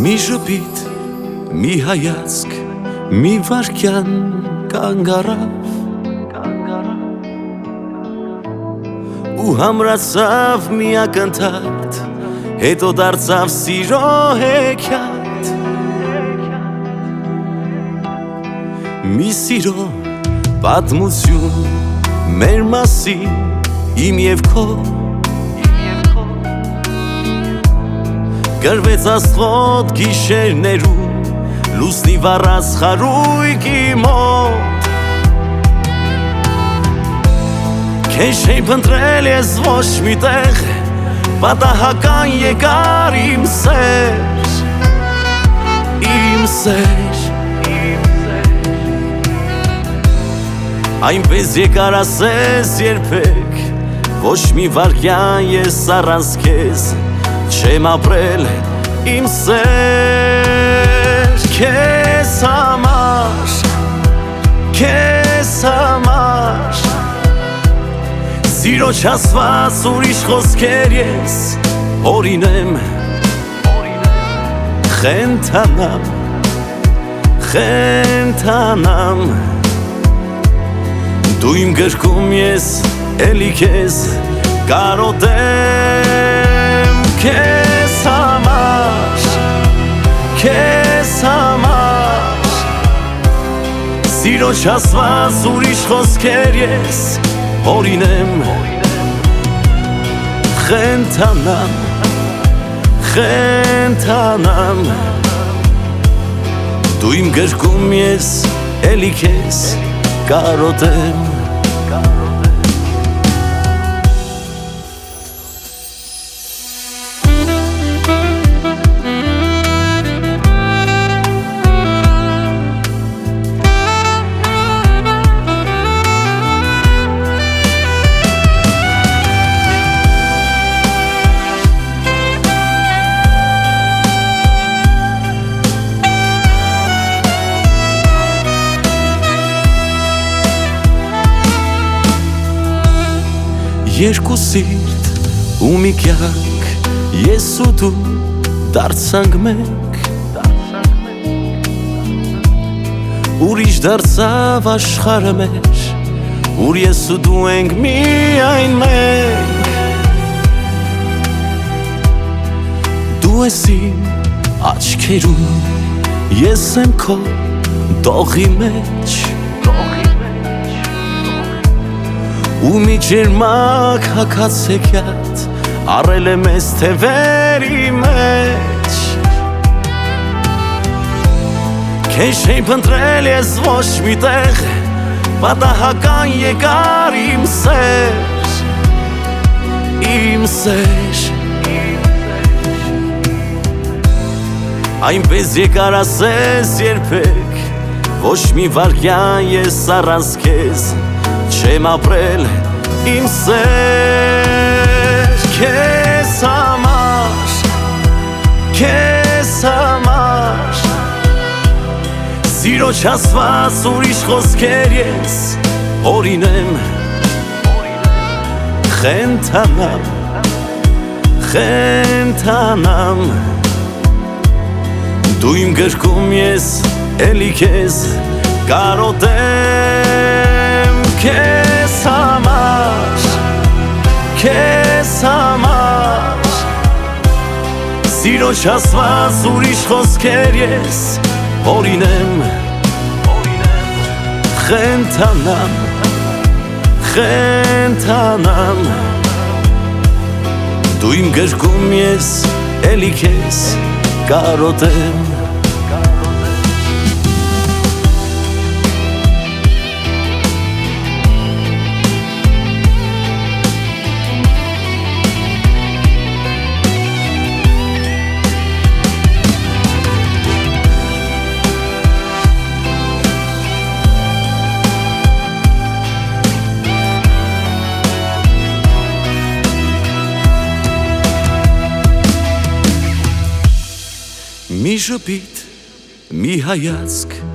Մի ժպիտ, մի հայացք, մի վայրկյան կանգ առավ ու համրացավ մի ակնթարթ, հետո դարձավ սիրո հեքիաթ։ Մի սիրո պատմություն մեր մասին, իմ և քո, գրվեց աստղոտ գիշերներում, լուսնի վառած խարույկի մոտ։ Քեզ չէի փնտրել ես ոչ մի տեղ, պատահական եկար իմ սեր, իմ սեր։ Այնպես եկար ասես երբեք, ոչ մի վայրկյան ես առանց քեզ չեմ ապրել իմ սեր։ Քեզ համար, քեզ համար, սիրո չասված ուրիշ խոսքեր ես հորինեմ, խենթանամ, խենթանամ։ Դու իմ գրքում ես էլի քեզ կարոտեմ։ Քեզ համար, քեզ համար, սիրո չասված ուրիշ խոսքեր ես հորինեմ, խենթանամ, խենթանամ։ Դու իմ գրքում ես էլի քեզ կարոտեմ։ Երկու սիրտ ու մի կյանք, ես ու դու դարձանք մեկ, ուրիշ դարձավ աշխարհը մեր, ուր ես ու դու ենք միայն մենք։ Դու ես իմ աչքերում, ես եմ քո դողի մեջ, ու մի ջերմակ հագացեքյատ առել է մեզ թևերի մեջ։ Քեզ չէի փնտրել ես ոչ մի տեղ, պատահական եկար իմ սեր, իմ սեր։ Այնպես եկար ասես երբեք, ոչ մի վայրկյան ես առանց քեզ չեմ ապրել իմ սեր։ Քեզ համար, քեզ համար, սիրո չասված ուրիշ խոսքեր ես հորինեմ, խենթանամ, խենթանամ։ Դու իմ գրքում ես էլի քեզ կարոտեմ։ Քեզ համար, քեզ համար, սիրո չասված ուրիշ խոսքեր ես հորինեմ, խենթանամ, խենթանամ։ Դու իմ գրքում ես էլի քեզ կարոտեմ։ Մի ժպիտ, մի հայացք,